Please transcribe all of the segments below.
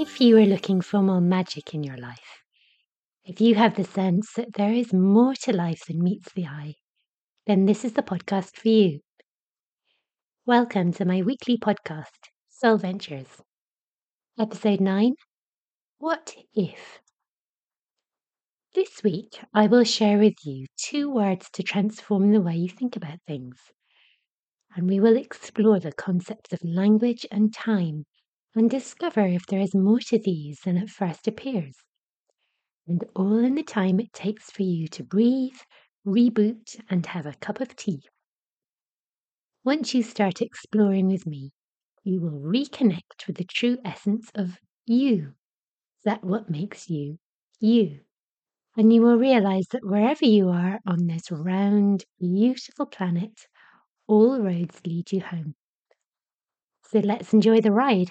If you are looking for more magic in your life, if you have the sense that there is more to life than meets the eye, then this is the podcast for you. Welcome to my weekly podcast, Soul Ventures. Episode 9, What If? This week, I will share with you 2 words to transform the way you think about things. And we will explore the concepts of language and time and discover if there is more to these than at first appears. And all in the time it takes for you to breathe, reboot, and have a cup of tea. Once you start exploring with me, you will reconnect with the true essence of you. That what makes you, you. And you will realize that wherever you are on this round, beautiful planet, all roads lead you home. So let's enjoy the ride.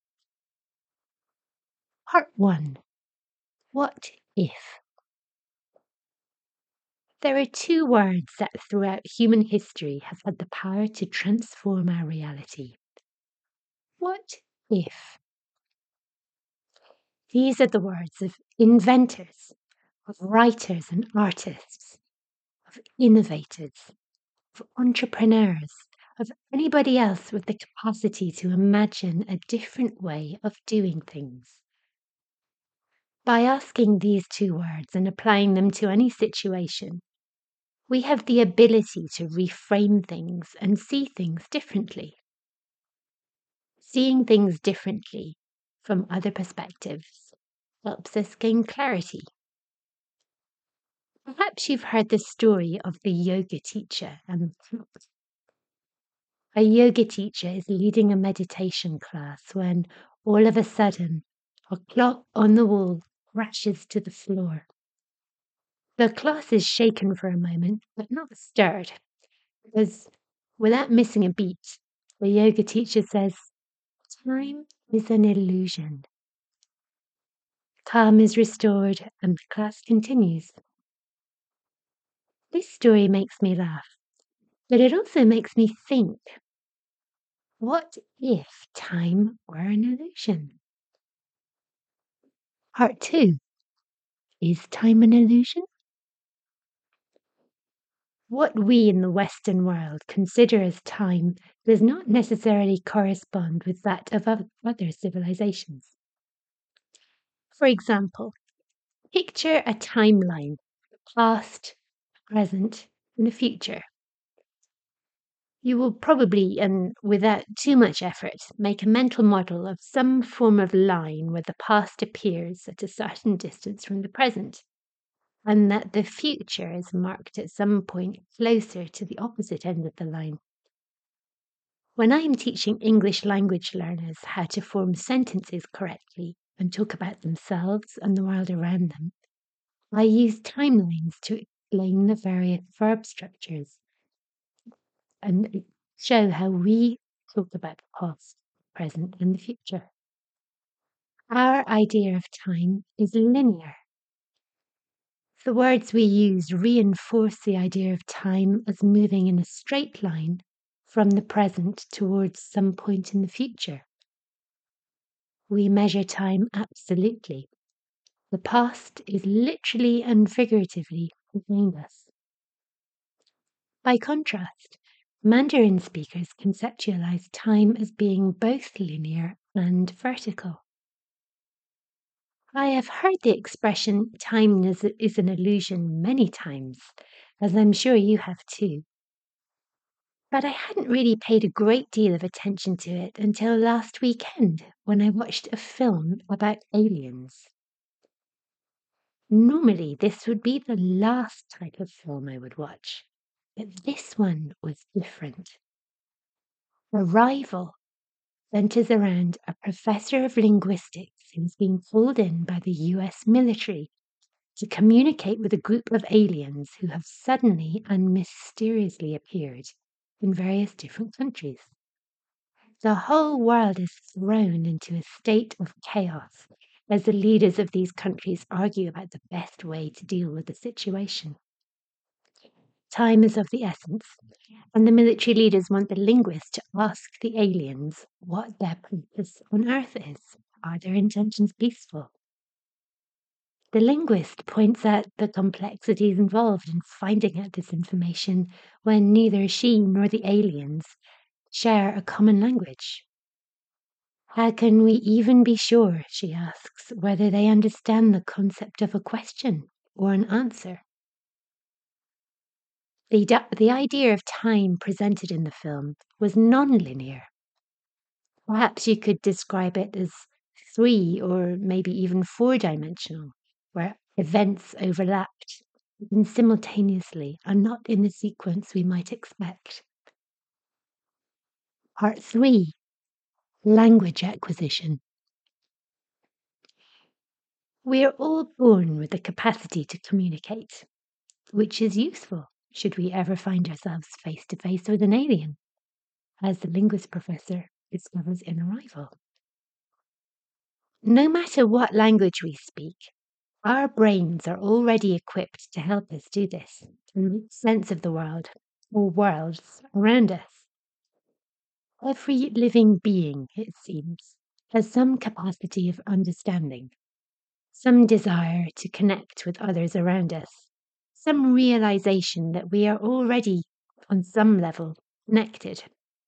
Part 1. What if? There are 2 words that throughout human history have had the power to transform our reality. What if? These are the words of inventors, of writers and artists, of innovators, of entrepreneurs, of anybody else with the capacity to imagine a different way of doing things. By asking these 2 words and applying them to any situation, we have the ability to reframe things and see things differently. Seeing things differently from other perspectives helps us gain clarity. Perhaps you've heard the story of the yoga teacher and the clock. A yoga teacher is leading a meditation class when all of a sudden a clock on the wall crashes to the floor. The class is shaken for a moment, but not stirred, because without missing a beat, the yoga teacher says, "Time is an illusion." Calm is restored and the class continues. This story makes me laugh, but it also makes me think. What if time were an illusion? Part 2. Is time an illusion? What we in the Western world consider as time does not necessarily correspond with that of other civilizations. For example, picture a timeline, the past, present, and the future. You will probably, and without too much effort, make a mental model of some form of line where the past appears at a certain distance from the present, and that the future is marked at some point closer to the opposite end of the line. When I am teaching English language learners how to form sentences correctly and talk about themselves and the world around them, I use timelines to explain the various verb structures and show how we talk about the past, present, and the future. Our idea of time is linear. The words we use reinforce the idea of time as moving in a straight line from the present towards some point in the future. We measure time absolutely. The past is literally and figuratively behind us. By contrast, Mandarin speakers conceptualize time as being both linear and vertical. I have heard the expression time is an illusion many times, as I'm sure you have too. But I hadn't really paid a great deal of attention to it until last weekend when I watched a film about aliens. Normally, this would be the last type of film I would watch, but this one was different. Arrival centers around a professor of linguistics who's been pulled in by the US military to communicate with a group of aliens who have suddenly and mysteriously appeared in various different countries. The whole world is thrown into a state of chaos as the leaders of these countries argue about the best way to deal with the situation. Time is of the essence, and the military leaders want the linguists to ask the aliens what their purpose on Earth is. Are their intentions peaceful? The linguist points out the complexities involved in finding out this information when neither she nor the aliens share a common language. How can we even be sure, she asks, whether they understand the concept of a question or an answer? The idea of time presented in the film was non-linear. Perhaps you could describe it as 3 or maybe even 4-dimensional, where events overlapped even simultaneously and not in the sequence we might expect. Part 3: Language acquisition. We are all born with the capacity to communicate, which is useful should we ever find ourselves face to face with an alien, as the linguist professor discovers in Arrival. No matter what language we speak, our brains are already equipped to help us do this, to make sense of the world or worlds around us. Every living being, it seems, has some capacity of understanding, some desire to connect with others around us, some realization that we are already, on some level, connected.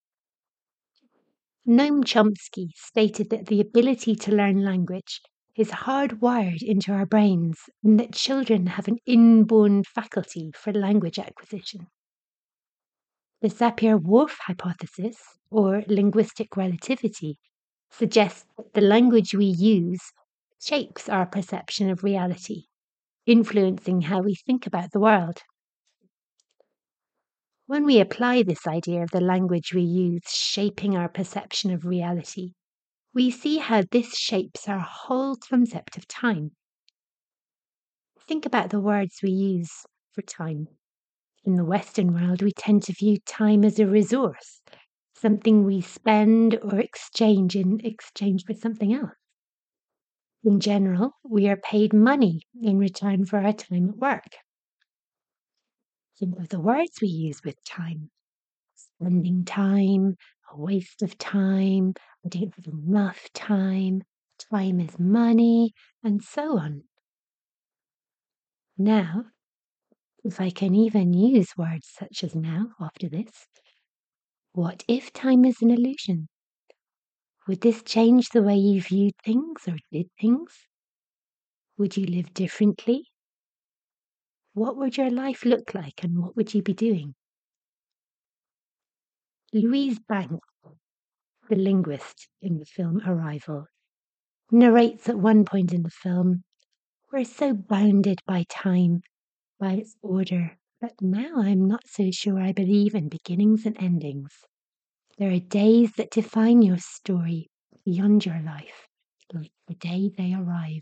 Noam Chomsky stated that the ability to learn language is hardwired into our brains and that children have an inborn faculty for language acquisition. The Sapir-Whorf hypothesis, or linguistic relativity, suggests that the language we use shapes our perception of reality, influencing how we think about the world. When we apply this idea of the language we use shaping our perception of reality, we see how this shapes our whole concept of time. Think about the words we use for time. In the Western world, we tend to view time as a resource, something we spend or exchange in exchange for something else. In general, we are paid money in return for our time at work. Think of the words we use with time. Spending time, a waste of time, I don't have enough time, time is money, and so on. Now, if I can even use words such as now after this, what if time is an illusion? Would this change the way you viewed things or did things? Would you live differently? What would your life look like and what would you be doing? Louise Banks, the linguist in the film Arrival, narrates at one point in the film, "We're so bounded by time, by its order, but now I'm not so sure I believe in beginnings and endings. There are days that define your story beyond your life, like the day they arrive."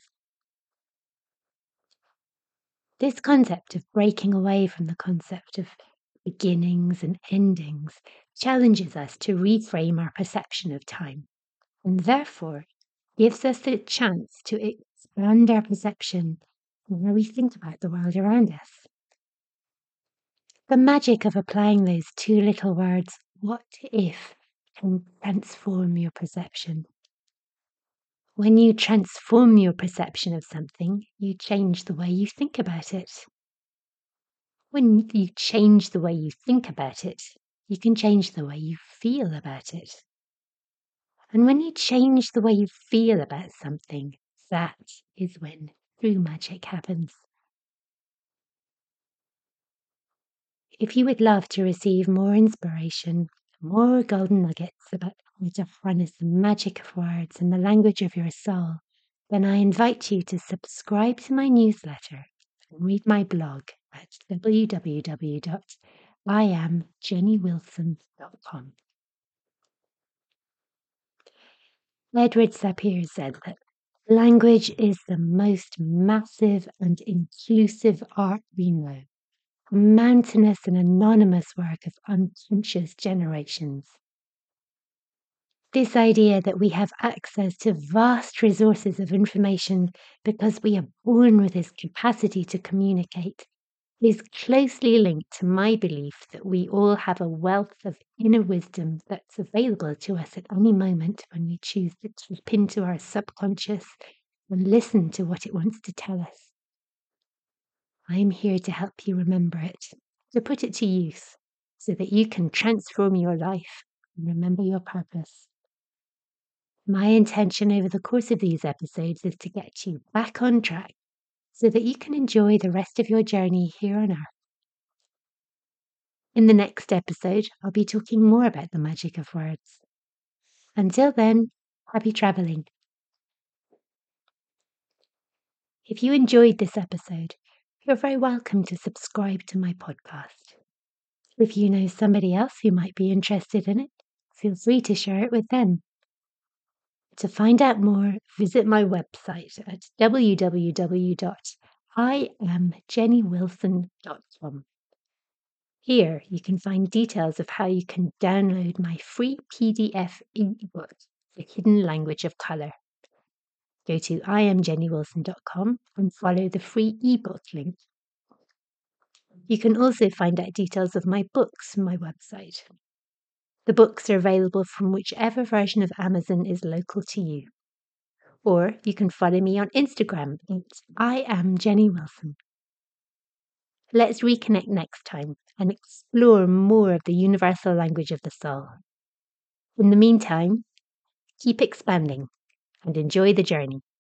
This concept of breaking away from the concept of beginnings and endings challenges us to reframe our perception of time, and therefore gives us the chance to expand our perception and how we think about the world around us. The magic of applying those 2 little words, what if, can transform your perception. When you transform your perception of something, you change the way you think about it. When you change the way you think about it, you can change the way you feel about it. And when you change the way you feel about something, that is when true magic happens. If you would love to receive more inspiration, more golden nuggets about how to harness the magic of words and the language of your soul, then I invite you to subscribe to my newsletter and read my blog at www.iamjennywilson.com. Edward Sapir said that language is the most massive and inclusive art we know, a mountainous and anonymous work of unconscious generations. This idea that we have access to vast resources of information because we are born with this capacity to communicate is closely linked to my belief that we all have a wealth of inner wisdom that's available to us at any moment when we choose to tap into our subconscious and listen to what it wants to tell us. I am here to help you remember it, to put it to use, so that you can transform your life and remember your purpose. My intention over the course of these episodes is to get you back on track so that you can enjoy the rest of your journey here on Earth. In the next episode, I'll be talking more about the magic of words. Until then, happy traveling. If you enjoyed this episode, you're very welcome to subscribe to my podcast. If you know somebody else who might be interested in it, feel free to share it with them. To find out more, visit my website at www.IamJennyWilson.com. Here you can find details of how you can download my free PDF ebook, The Hidden Language of Colour. Go to IamJennyWilson.com and follow the free ebook link. You can also find out details of my books on my website. The books are available from whichever version of Amazon is local to you. Or you can follow me on Instagram at IamJennyWilson. Let's reconnect next time and explore more of the universal language of the soul. In the meantime, keep expanding and enjoy the journey.